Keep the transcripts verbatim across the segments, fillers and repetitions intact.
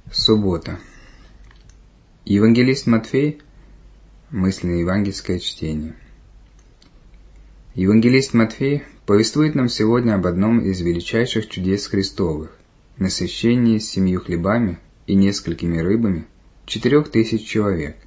Суббота. Евангелист Матфей. Мысленное евангельское чтение. Евангелист Матфей повествует нам сегодня об одном из величайших чудес Христовых – насыщении с семью хлебами и несколькими рыбами четырех тысяч человек.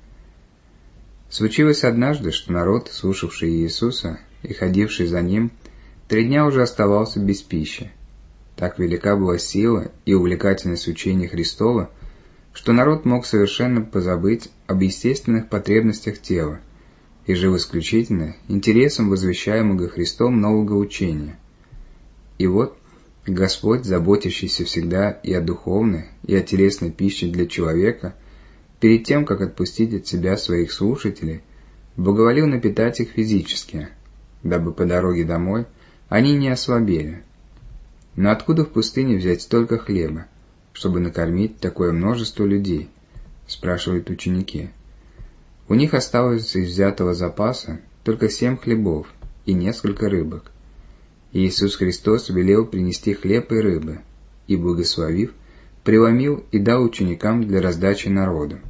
Случилось однажды, что народ, слушавший Иисуса и ходивший за Ним, три дня уже оставался без пищи. Так велика была сила и увлекательность учения Христова, что народ мог совершенно позабыть об естественных потребностях тела и жил исключительно интересом возвещаемого Христом нового учения. И вот Господь, заботящийся всегда и о духовной, и о телесной пище для человека, перед тем, как отпустить от себя своих слушателей, благоволил напитать их физически, дабы по дороге домой они не ослабели. Но откуда в пустыне взять столько хлеба, чтобы накормить такое множество людей? Спрашивают ученики. У них осталось из взятого запаса только семь хлебов и несколько рыбок. И Иисус Христос велел принести хлеб и рыбы, и, благословив, преломил и дал ученикам для раздачи народу.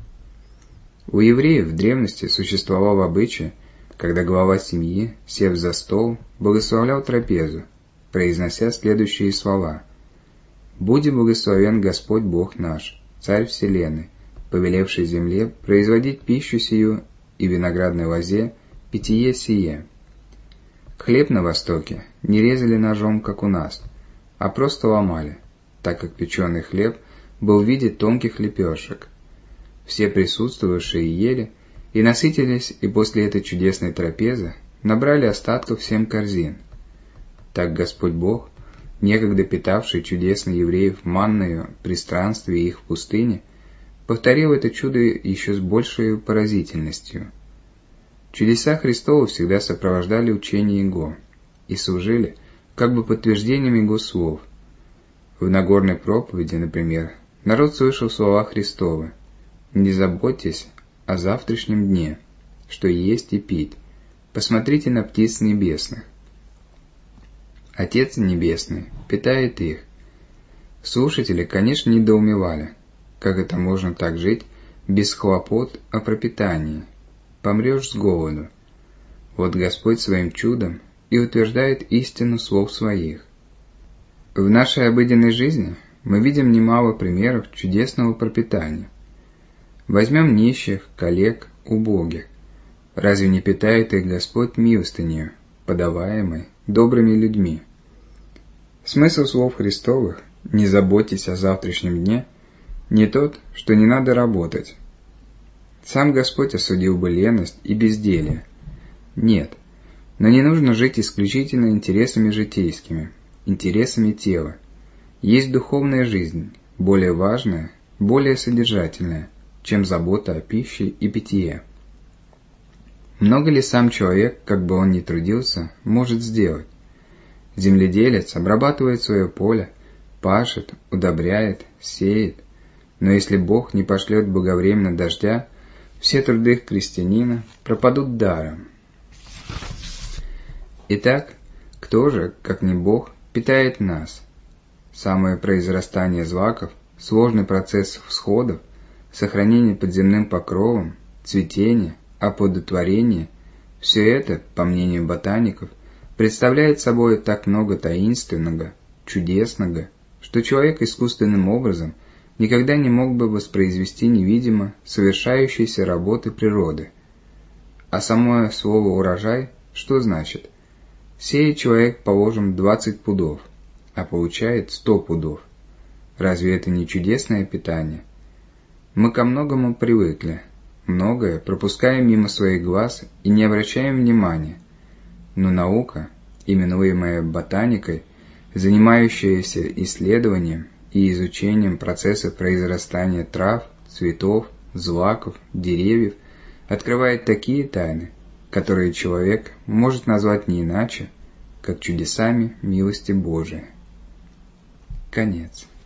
У евреев в древности существовал обычай, когда глава семьи, сев за стол, благословлял трапезу, произнося следующие слова: «Буди благословен Господь Бог наш, Царь вселенной, повелевший земле производить пищу сию и виноградной лозе питье сие». Хлеб на Востоке не резали ножом, как у нас, а просто ломали, так как печеный хлеб был в виде тонких лепешек. Все присутствовавшие ели и насытились, и после этой чудесной трапезы набрали остатков семь корзин. Так Господь Бог, некогда питавший чудесно евреев манною при странстве их в пустыне, повторил это чудо еще с большей поразительностью. Чудеса Христова всегда сопровождали учение Его и служили как бы подтверждением Его слов. В Нагорной проповеди, например, народ слышал слова Христовы: «Не заботьтесь о завтрашнем дне, что есть и пить, посмотрите на птиц небесных. Отец Небесный питает их». Слушатели, конечно, недоумевали, как это можно так жить без хлопот о пропитании. Помрешь с голоду. Вот Господь своим чудом и утверждает истину слов своих. В нашей обыденной жизни мы видим немало примеров чудесного пропитания. Возьмем нищих, коллег, убогих. Разве не питает их Господь милостынею, подаваемой добрыми людьми? Смысл слов Христовых «не заботьтесь о завтрашнем дне» не тот, что не надо работать. Сам Господь осудил бы леность и безделье. Нет, но не нужно жить исключительно интересами житейскими, интересами тела. Есть духовная жизнь, более важная, более содержательная, чем забота о пище и питье. Много ли сам человек, как бы он ни трудился, может сделать? Земледелец обрабатывает свое поле, пашет, удобряет, сеет, но если Бог не пошлет благовременно дождя, все труды крестьянина пропадут даром. Итак, кто же, как не Бог, питает нас? Самое произрастание злаков, сложный процесс всходов, сохранение под земным покровом, цветение, оплодотворение – все это, по мнению ботаников, представляет собой так много таинственного, чудесного, что человек искусственным образом никогда не мог бы воспроизвести невидимо совершающиеся работы природы. А само слово «урожай» что значит? Сеет человек, положим, двадцать пудов, а получает сто пудов. Разве это не чудесное питание? Мы ко многому привыкли, многое пропускаем мимо своих глаз и не обращаем внимания. Но наука, именуемая ботаникой, занимающаяся исследованием и изучением процесса произрастания трав, цветов, злаков, деревьев, открывает такие тайны, которые человек может назвать не иначе, как чудесами милости Божией. Конец.